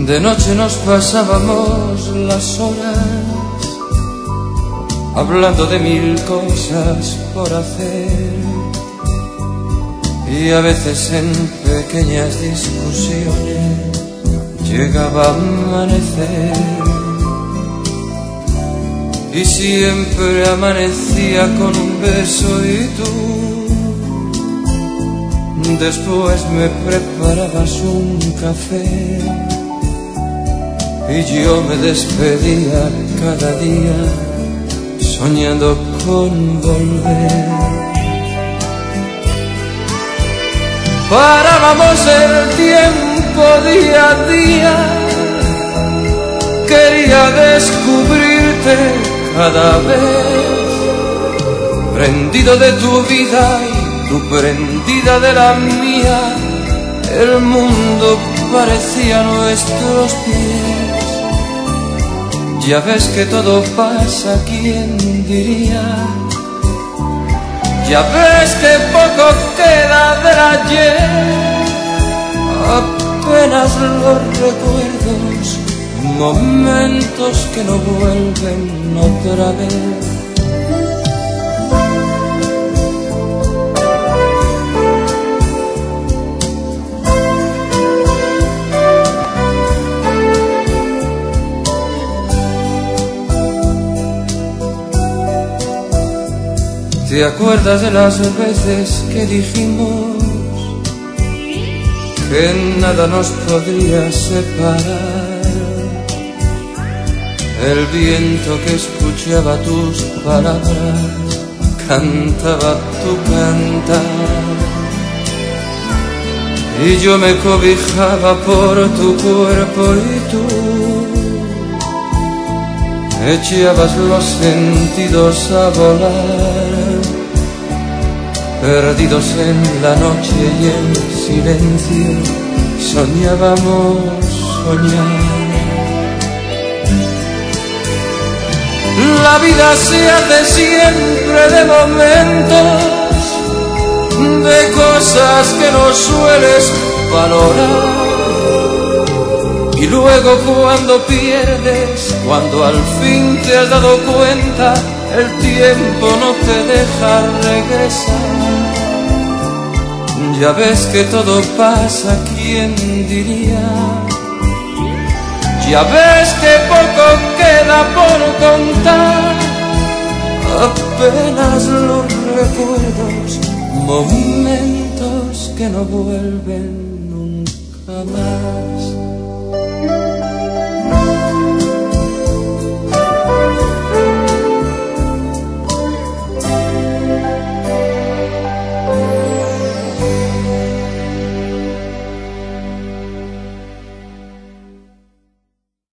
De noche nos pasábamos las horas hablando de mil cosas por hacer, y a veces en pequeñas discusiones llegaba a amanecer, y siempre amanecía con un beso y tú después me preparabas un café, y yo me despedía cada día soñando con volver. Parábamos el tiempo día a día, quería descubrirte cada vez, prendido de tu vida y tú prendida de la mía, el mundo parecía a nuestros pies. Ya ves que todo pasa, ¿quién diría? Ya ves que poco queda del ayer, apenas los recuerdos, momentos que no vuelven otra vez. ¿Te acuerdas de las veces que dijimos que nada nos podría separar? El viento que escuchaba tus palabras cantaba tu cantar, y yo me cobijaba por tu cuerpo y tú echabas los sentidos a volar, perdidos en la noche y en silencio soñábamos soñar. La vida se hace siempre de momentos, de cosas que no sueles valorar, y luego cuando pierdes, cuando al fin te has dado cuenta, el tiempo no te deja regresar. Ya ves que todo pasa, ¿quién diría? Ya ves que poco queda por contar, apenas los recuerdos, momentos que no vuelven nunca más.